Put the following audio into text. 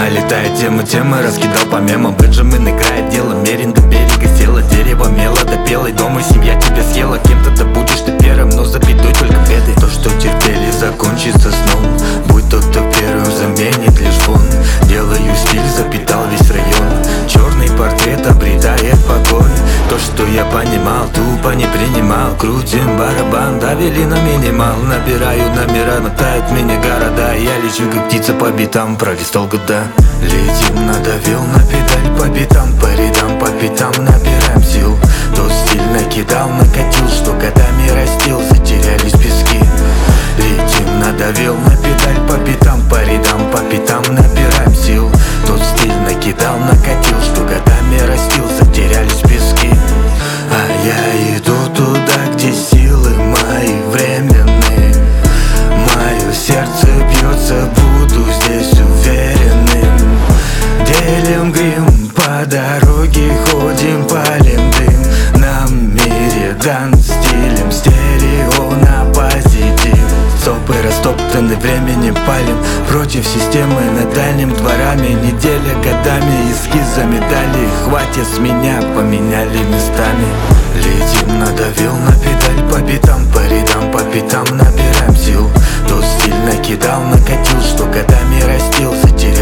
налетает темы, раскидал по мемам. Бенджамин играет дело, мерин до берега села. Дерево мело до белой, дома семья тебя съела. Кем-то ты будешь ты первым, но за бедой только беды. То, что терпели, закончится сном. Будь тот, кто первым заменит лишь фон. Делаю стиль, запитал весь район. Черный портрет обретает покой. То, что я понимал, тупо не принимал. Крутим барабан, давили на минимал. Набираю номера, мотают меня города. Я лечу как птица по битам, пролистал года. Летим, надавил на педаль по битам, по рядам, по пятам набираем сил. Тот стиль накидал, накатил, что годами растил, затерялись пески. Летим, надавил на педаль по битам, по рядам, по пятам набираем сил. Тот стиль накидал, накатил, что годами растил, затерялись пески. А я иду туда, где силы мои временные. Мое сердце бьется, буду здесь уверенным. Делим грим, по дороге ходим, палим дым. Нам мире дан стилем, стерео на позитив. Сопы растоптаны временем, палим против системы над дальним дворами. Неделя годами эскизами дали. Хватит с меня, поменяли местами. Летим, надавил на педаль по битам, по рядам, по пятам набираем сил. Тот стиль накидал, накатил, что годами растил, затерял